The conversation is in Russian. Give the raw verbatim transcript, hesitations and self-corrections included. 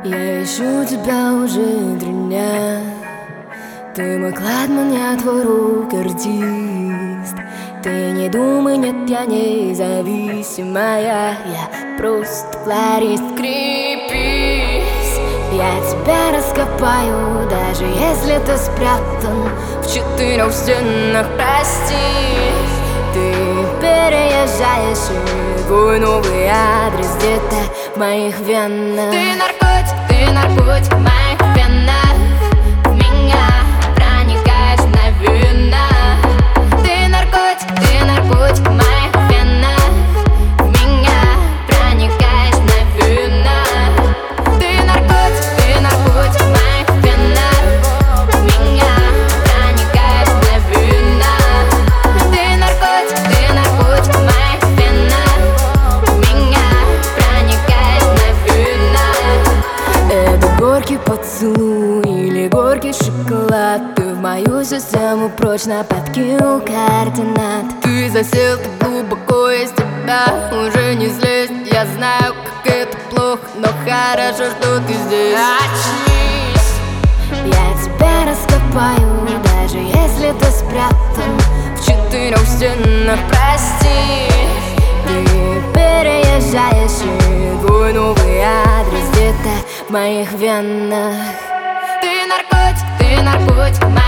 Я ищу тебя уже три дня. Ты мой кладман, я твой рок-артист. Ты не думай, нет, я независимая. Я просто флорист, крепись. Я тебя раскопаю, даже если ты спрятан в четырех стенах, прости. Ты переезжаешь, и твой новый адрес где-то в моих венах. Ты наркотик, ты наркотик в моих венах. В меня проникаешь мгновенно. Ты наркотик, ты наркотик в моих венах. В меня проникаешь мгновенно. Ты наркотик, ты наркотик в моих венах. В меня проникаешь мгновенно. Ты наркотик, ты наркотик в моих венах. В меня проникаешь мгновенно. Это горький поцелуй или горький шоколад. Ты в мою систему прочно подкинул координат. Ты засел так глубоко, из тебя уже не злость. Я знаю, как это плохо, но хорошо, что ты здесь. Очнись. Я тебя раскопаю, даже если ты спрятан В четырех стенах, прости. Ты переезжаешь, и твой новый адрес где-то в моих венах. Ты наркотик, ты наркотик.